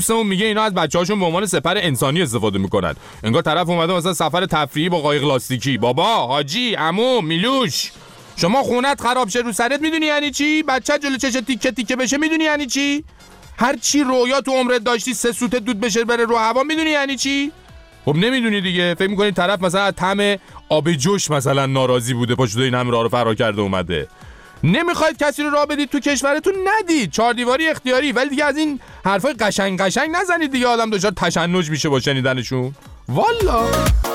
دوستمون میگه اینا از بچه‌هاشون به عنوان سپر انسانی استفاده میکنن. انگار طرف اومده مثلا سفر تفریحی با قایق لاستیکی. بابا، حاجی، عمو، میلوش، شما خونت خراب شه رو سرت میدونی یعنی چی؟ بچه جلو چش تیکه تیکه بشه میدونی یعنی چی؟ هر چی رویا تو عمرت داشتی 3 سوت دود بشه بره رو هوا میدونی یعنی چی؟ خب نمیدونی دیگه. فکر میکنی طرف مثلا از طعم آب جوش مثلا ناراضی بوده پاشو این همه راه رو فرار کرده اومده. نمیخواید کسی رو راه بدید تو کشورتون ندید، 4 دیواری اختیاری. ولی دیگه از این حرفای قشنگ نزنید دیگه، آدم دچار تشنج میشه با شنیدنشون. والا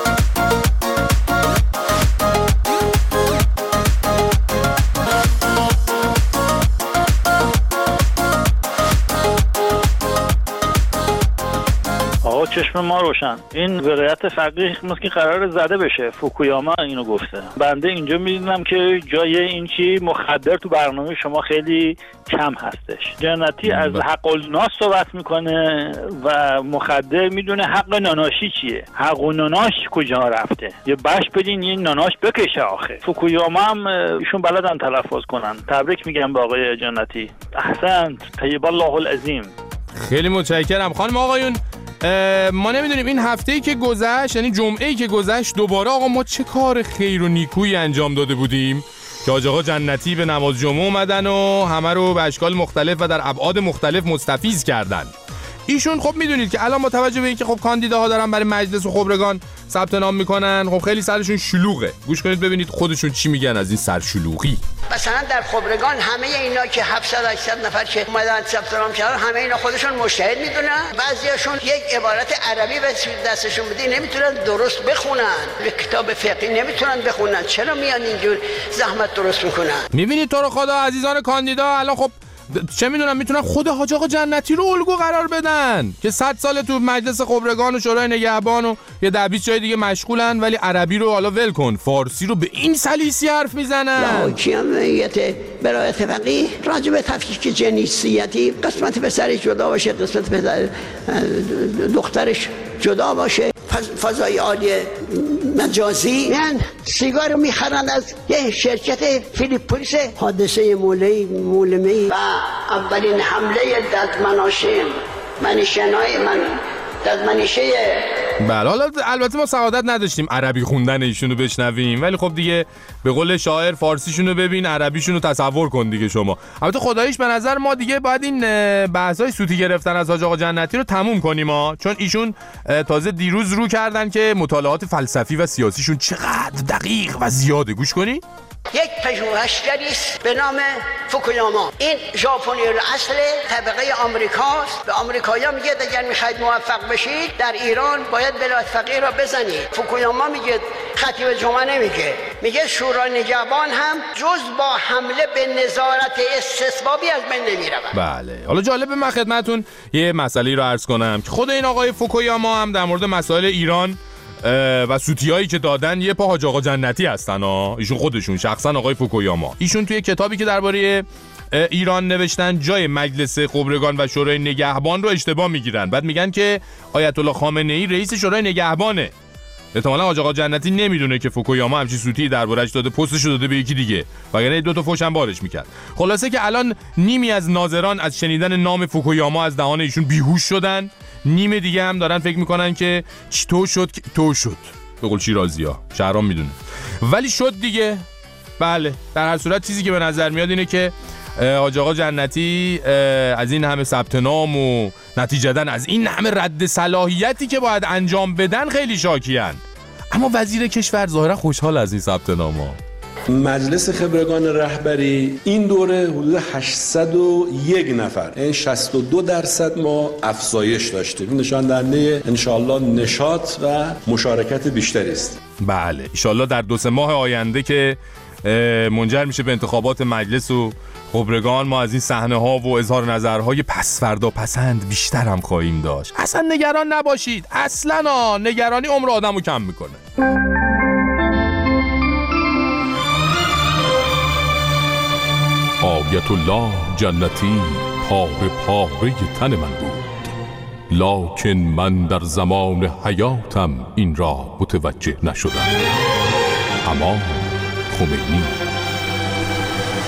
چشم ما روشن. این ولایت فقیه که قرار زده بشه. فوکویاما اینو گفته. بنده اینجا میدونم که جای این چی مخدر تو برنامه شما خیلی کم هستش. جنتی از حق الناس صحبت میکنه و مخدر میدونه حق ناناشی چیه. حق و ناناش کجا رفته؟ یه بش بدین یه ناناش بکشه آخه. فوکویاما هم ایشون بلدن تلفظ کنن. تبریک میگم به آقای جنتی. احسنت. طیب الله العظیم. خیلی متشکرم. خانم آقایون، ما نمیدونیم این هفته‌ای که گذشت، یعنی جمعه‌ای که گذشت، دوباره آقا ما چه کار خیر و نیکویی انجام داده بودیم که حاج آقا جنتی به نماز جمعه اومدن و همه رو به اشکال مختلف و در ابعاد مختلف مستفیض کردن. ایشون خب میدونید که الان با توجه به اینکه خب کاندیداها دارن برای مجلس و خبرگان ثبت نام میکنن، خب خیلی سرشون شلوغه. گوش کنید ببینید خودشون چی میگن از این سرشلوغی. مثلا در خبرگان همه اینا که 700-800 نفر که اومدن ثبت نام کردن، همه اینا خودشون مجتهد میدونن. بعضیاشون یک عبارت عربی به دستشون بدی نمیتونن درست بخونن، به کتاب فقهی نمیتونن بخونن. چرا میان اینجور زحمت درست میکنن؟ میبینید تو رو خدا عزیزان کاندیدا الان خب چه میدونم میتونن خود حاج آقا جنتی رو الگو قرار بدن که 100 سال تو مجلس خبرگان و شورای نگهبان و یه 10-20 جای دیگه مشغولن، ولی عربی رو حالا ول کن، فارسی رو به این سلیسی حرف میزنن. حاکمیت برای فقیه راجع به تفکیک جنسیتی قسمت پسرش جدا باشه، قسمت پسر دخترش جدا باشه، فضای عالی مجازی. من سیگار میخرن از یه شرکت فیلیپینز. حادثه مولمی و اولین حمله ددمنشه بله. حالا البته ما سعادت نداشتیم عربی خوندن ایشونو بشنویم، ولی خب دیگه به قول شاعر فارسیشونو ببین عربیشونو تصور کن دیگه شما. البته خداییش به نظر ما دیگه باید این بحثای صوتی گرفتن از حاج آقا جنتی رو تموم کنیم چون ایشون تازه دیروز رو کردن که مطالعات فلسفی و سیاسیشون چقدر دقیق و زیاده. گوش کنی. یک پژوهشگری است به نام فوکویاما. این ژاپنی الاصل، طبقه آمریکاست. به آمریکایی‌ها میگه اگر میخواید موفق بشید در ایران باید ولایت فقیه را بزنید. فوکویاما میگه، خطیب جمعه نمیگه، میگه شورای نگهبان هم جز با حمله به نظارت استثبابی از بین نمیرود. بله. حالا جالبه من خدمتتون یه مسئله رو عرض کنم که خود این آقای فوکویاما هم در مورد مسائل ایران و سوتیایی که دادن یه پا حاج آقا جنتی هستن ایشون خودشون شخصا آقای فوکویاما. ایشون توی کتابی که درباره ایران نوشتن جای مجلس خبرگان و شورای نگهبان رو اشتباه میگیرن. بعد میگن که آیت الله خامنه‌ای رئیس شورای نگهبانه. احتمالاً حاج آقا جنتی نمیدونه که فوکویاما همچین سوتی دربارش داده، پستش رو داده به یکی دیگه، وگرنه 2 تا فوش هم بارش میکرد. خلاصه که الان نیمی از ناظران از شنیدن نام فوکویاما از دهان ایشون بیهوش شدن، نیم دیگه هم دارن فکر میکنن که تو شد به قول شیرازی‌ها، شهرام میدونه، ولی شد دیگه. بله. در هر صورت چیزی که به نظر میاد اینه که حاج آقا جنتی از این همه ثبت نام و نتیجتاً از این همه رد صلاحیتی که باید انجام بدن خیلی شاکیان، اما وزیر کشور ظاهرا خوشحال از این ثبت نام‌ها. مجلس خبرگان رهبری این دوره حدود 801 نفر، این 62% ما افزایش داشتیم. نشان دهنده انشالله نشاط و مشارکت بیشتری است. بله، انشالله در 2-3 ماه آینده که منجر میشه به انتخابات مجلس و خبرگان، ما از این صحنه ها و اظهار نظرهای پس فردا پسند بیشتر هم خواهیم داشت. اصلا نگران نباشید، اصلا نگرانی عمر آدمو کم میکنه. آیت الله جنتی پاره تن من بود، لکن من در زمان حیاتم این را متوجه نشدم. اما خمینی.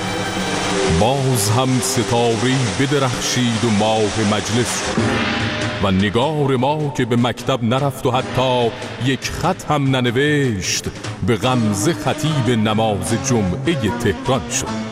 باز هم ستاره‌ای بدرخشید و ماه مجلس شد. و نگار ما که به مکتب نرفت و حتی یک خط هم ننوشت، به غمزه خطیب نماز جمعه تهران شد.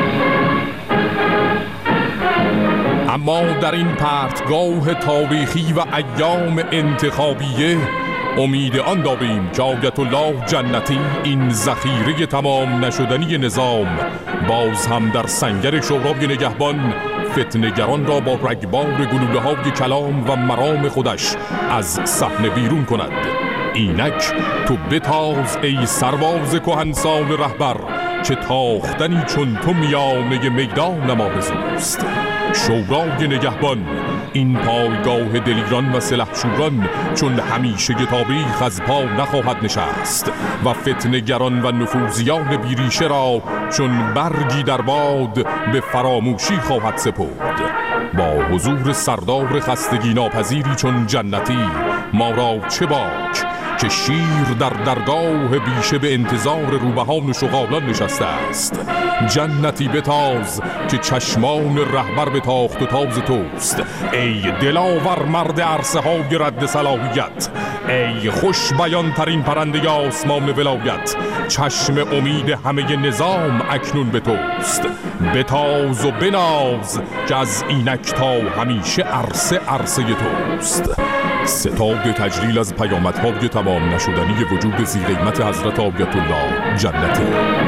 اما در این پرتگاه تاریخی و ایام انتخابیه امید آن داریم که آیت الله جنتی این ذخیره تمام نشدنی نظام باز هم در سنگر شورای نگهبان فتنه‌گران را با رگبار گلوله‌های کلام و مرام خودش از صحنه بیرون کند. اینک تو بتاز ای سرباز کهنسال رهبر، که تاختنی چون تو میانه میدان آرزوست. شورای نگهبان این پایگاه دلیران و سلحشوران چون همیشه تاریخ از پا نخواهد نشست و فتنه‌گران و نفوذیان بیریشه را چون برگی در باد به فراموشی خواهد سپرد. با حضور سردار خستگی ناپذیری چون جنتی ما را چه باک که شیر در درگاه بیشه به انتظار روبهان و شغالان نشسته است. جنتی بتاز که چشمان رهبر به تاخت و تاز توست. ای دلاور مرد عرصه های رد صلاحیت، ای خوش بیان ترین پرنده آسمان ولایت، چشم امید همه نظام اکنون به توست. بتاز و بناز که از اینک تا همیشه عرصه توست. ستاد تجلیل از پیامدهای تمام نشدنی وجود زی قیمت حضرت آیت الله جنتی.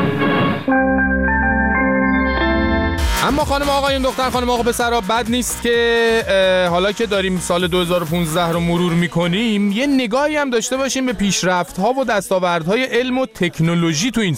اما خانم آقایون، دختر خانم آقا پسرا، بد نیست که حالا که داریم سال 2015 رو مرور میکنیم یه نگاهی هم داشته باشیم به پیشرفت‌ها و دستاوردهای علم و تکنولوژی تو این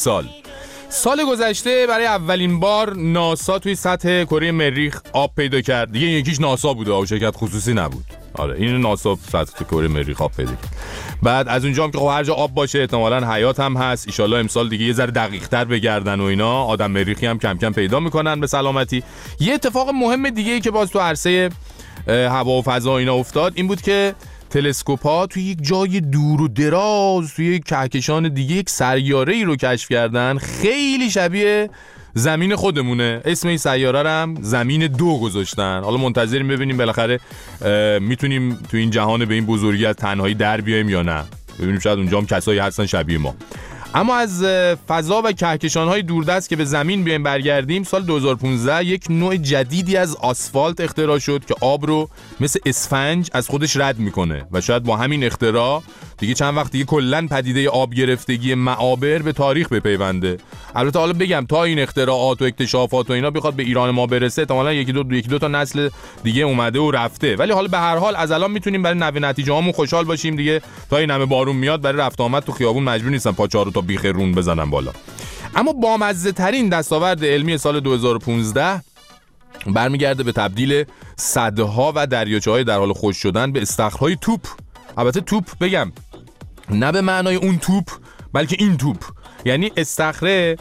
سال گذشته برای اولین بار ناسا توی سطح کره مریخ آب پیدا کرد. دیگه یکیش ناسا بوده، آب شرکت خصوصی نبود. آره این ناسا سطح کره مریخ آب پیدا کرد. بعد از اونجا هم که خب هر جا آب باشه احتمالاً حیات هم هست. ان شاءالله امسال دیگه یه ذره دقیق‌تر بگردن و اینا آدم مریخی هم کم کم پیدا میکنن به سلامتی. یه اتفاق مهم دیگه‌ای که باز تو عرصه هوا و فضا اینا افتاد این بود که تلسکوپ‌ها توی یک جای دور و دراز توی یک کهکشان دیگه یک سیاره‌ای رو کشف کردن خیلی شبیه زمین خودمونه. اسم این سیاره رو هم زمین 2 گذاشتن. حالا منتظریم ببینیم بالاخره میتونیم تو این جهان به این بزرگی از تنهایی در بیایم یا نه. ببینیم شاید اونجا هم کسایی هستن شبیه ما. اما از فضا و کهکشان‌های دوردست که به زمین بیایم برگردیم، سال 2015 یک نوع جدیدی از آسفالت اختراع شد که آب رو مثل اسفنج از خودش رد میکنه و شاید با همین اختراع دیگه چند وقت دیگه کلاً پدیده آب گرفتگی معابر به تاریخ بپیونده. البته حالا بگم تا این اختراعات و اکتشافات و اینا بخواد به ایران ما برسه احتمالاً یکی دو تا نسل دیگه اومده و رفته، ولی حالا به هر حال از الان میتونیم برای نتیجه هامون خوشحال باشیم دیگه. تا این همه بارون میاد برای رفت آمد تو خیابون مجبور نیستن پاچه رو تا بیخ رون بزنن بالا. اما بامزه ترین دستاورد علمی سال 2015 برمیگرده به تبدیل سدها و دریاچه‌های در حال خشک شدن به استخرهای توپ. البته توپ بگم نه به معنای اون توپ بلکه این توپ، یعنی استخره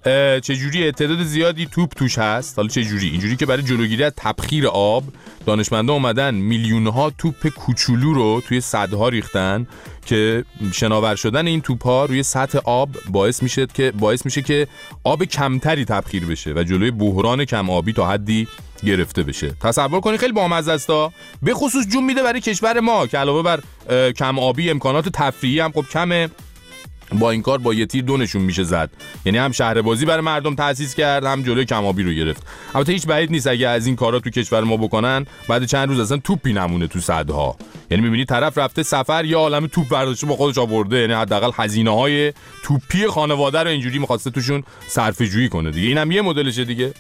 چجوری تعداد زیادی توپ توش هست. حالا چجوری؟ اینجوری که برای جلوگیری از تبخیر آب دانشمندا اومدن میلیون‌ها توپ کوچولو رو توی سدها ریختن که شناور شدن این توپ‌ها روی سطح آب باعث میشه که آب کمتری تبخیر بشه و جلوی بحران کم آبی تا حدی گرفته بشه. تصور کنید خیلی بامزه است. به خصوص جون میده برای کشور ما که علاوه بر کم آبی امکانات تفریحی هم خب کمه. با این کار با یه تیر 2 نشون میشه زد. یعنی هم شهر بازی برای مردم تأسیس کرد هم جلوی کم‌آبی رو گرفت. البته هیچ بعید نیست اگه از این کارا تو کشور ما بکنن بعد چند روز اصلا توپی نمونه تو سدها. یعنی می‌بینی طرف رفته سفر یا عالمه توپ برداشته با خودش آورده، یعنی حداقل هزینه‌های توپی خانواده رو اینجوری می‌خواسته توشون صرفه‌جویی کنه دیگه. اینم یه مدلشه دیگه.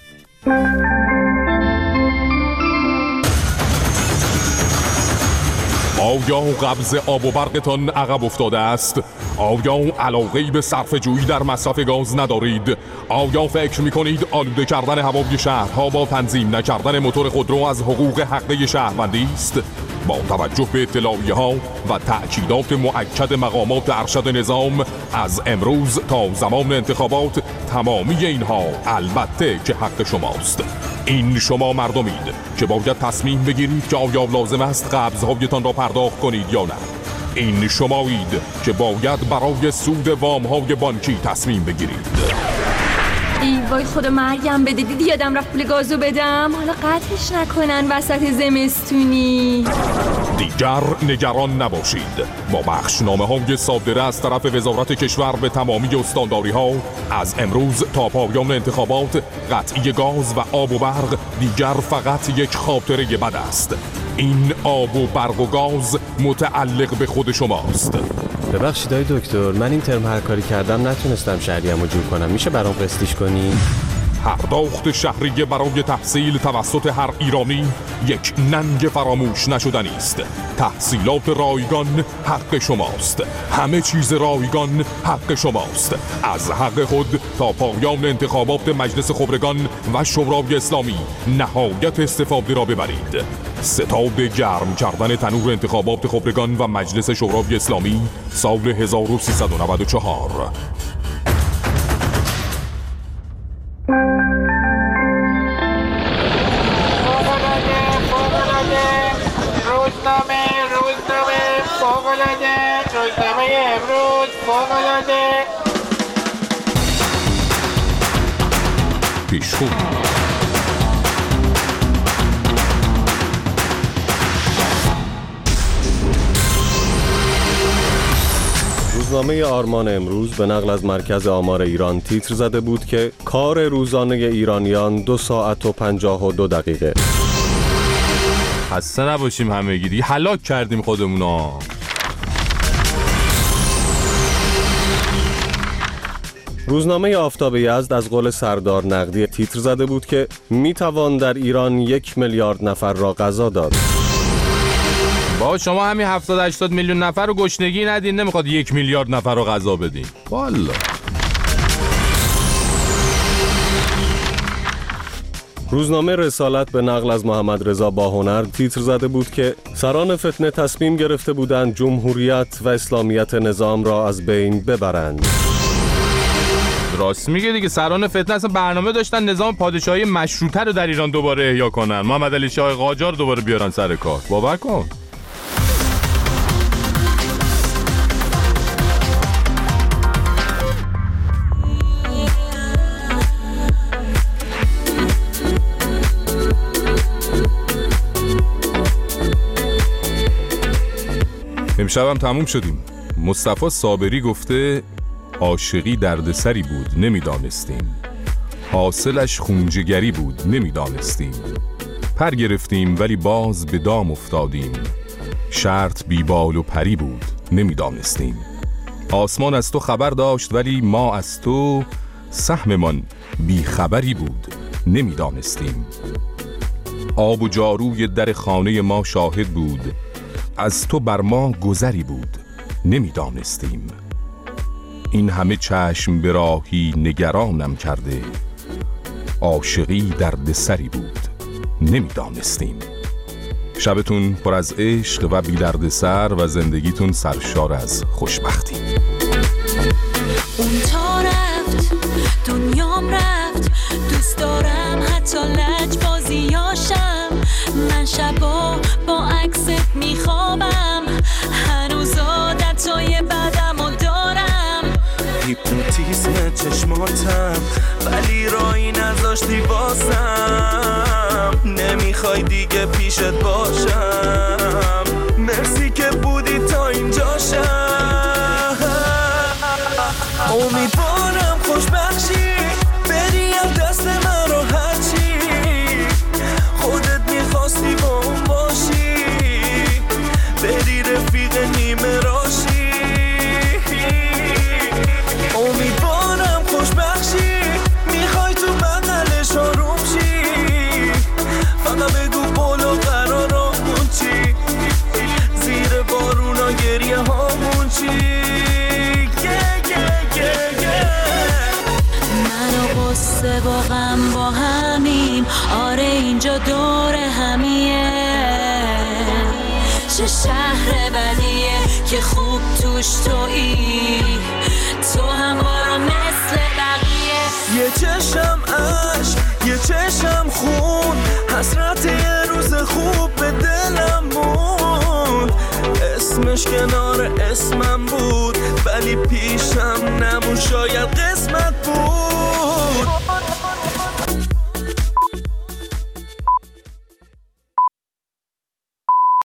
آیا قبض آب و برقتان عقب افتاده است؟ آیا علاقه‌ای به صرفه‌جویی در مصرف گاز ندارید؟ آیا فکر می‌کنید آلوده کردن هوای شهرها با تنظیم نکردن موتور خودرو از حقوق حقه شهروندی است؟ با توجه به اطلاعیه‌ها و تأکیدات مؤکد مقامات ارشد نظام از امروز تا زمان انتخابات تمامی اینها البته که حق شماست. این شما مردمید که باید تصمیم بگیرید که آیا لازم است قبض‌هایتان را پرداخت کنید یا نه. این شمایید که باید برای سود وام‌های بانکی تصمیم بگیرید. ای وای خدا مرگم بده، دیدی یادم رفت پول گازو بدم، حالا قطعش نکنن وسط زمستونی. دیگر نگران نباشید. با بخشنامه‌های صادره از طرف وزارت کشور به تمامی استانداری‌ها از امروز تا پایان انتخابات قطعی گاز و آب و برق دیگر فقط یک خاطره بد است. این آب و برق و گاز متعلق به خود شماست. ببخشید آقای دکتر، من این ترم هر کاری کردم نتونستم شهریه‌مو جور کنم. میشه برام قسطیش کنی؟ پرداخت شهریه برای تحصیل توسط هر ایرانی یک ننگ فراموش نشدنی است. تحصیلات رایگان حق شماست. همه چیز رایگان حق شماست. از حق خود تا پایان انتخابات مجلس خبرگان و شورای اسلامی نهایت استفاده را ببرید. ستاد گرم کردن تنور انتخابات خبرگان و مجلس شورای اسلامی سال 1394. روزنامه امروز فوق‌العاده. پیشخون روزنامه آرمان امروز به نقل از مرکز آمار ایران تیتر زده بود که کار روزانه ایرانیان 2 ساعت و 52 دقیقه. خسته نباشیم همگی دیگه، هلاک کردیم خودمونا. روزنامه آفتاب یزد از قول سردار نقدی تیتر زده بود که میتوان در ایران 1 میلیارد نفر را غذا داد. با شما همین 70-80 میلیون نفر رو گشنگی ندین، نمیخواد 1 میلیارد نفر رو غذا بدین. والا روزنامه رسالت به نقل از محمد رضا باهنر تیتر زده بود که سران فتنه تصمیم گرفته بودند جمهوریت و اسلامیت نظام را از بین ببرند. راست میگه دیگه، سران فتنه اصلا برنامه داشتن نظام پادشاهی مشروطه رو در ایران دوباره احیا کنن، محمد علی شاه قاجار دوباره بیارن سر کار. باور کن. امشبم تموم شدیم. مصطفی صابری گفته عاشقی دردسری بود نمیدانستیم، حاصلش خونجگری بود نمیدانستیم، پر گرفتیم ولی باز به دام افتادیم، شرط بی بال و پری بود نمیدانستیم، آسمان از تو خبر داشت ولی ما از تو سهممان بی خبری بود نمیدانستیم، آب و جاروی در خانه ما شاهد بود، از تو بر ما گذری بود نمیدانستیم، این همه چشم به راهی نگرانم کرده، عاشقی دردسری بود نمیدانستیم. شبتون پر از عشق و بی دردسر و زندگیتون سرشار از خوشبختی. اون تا رفت دنیام رفت، دوست دارم حتی لجبازیاشم، من شبا با عکست میخوابم، هنوز عادتای بدمو دارم، هیپنوتیزم چشماتم ولی رایی نذاشتی واسم، نمیخوای دیگه پیشت باشم، مرسی که بودی تا اینجاشم، امیدوارم خوشبخشی بری از دست من رو هرچی خودت میخواستی با اون باشی، بری رفیق نیمه راشی، امیدوارم خوشبخشی میخوای تو بغلش آروم شی، فقط بگو بولو قرارمون چی، زیر بارونا گریه هامون چی، من و غصه با غم با همیم، آره اینجا دور همیه، چه شهر بدیه که خوب توش تویی، تو هم برو مثل بقیه، یه چشم عشق یه چشم خون، حسرت یه روز خوب به دلم موند، اسمش کنار اسمم بود ولی پیشم نمون، شاید قسمت بود.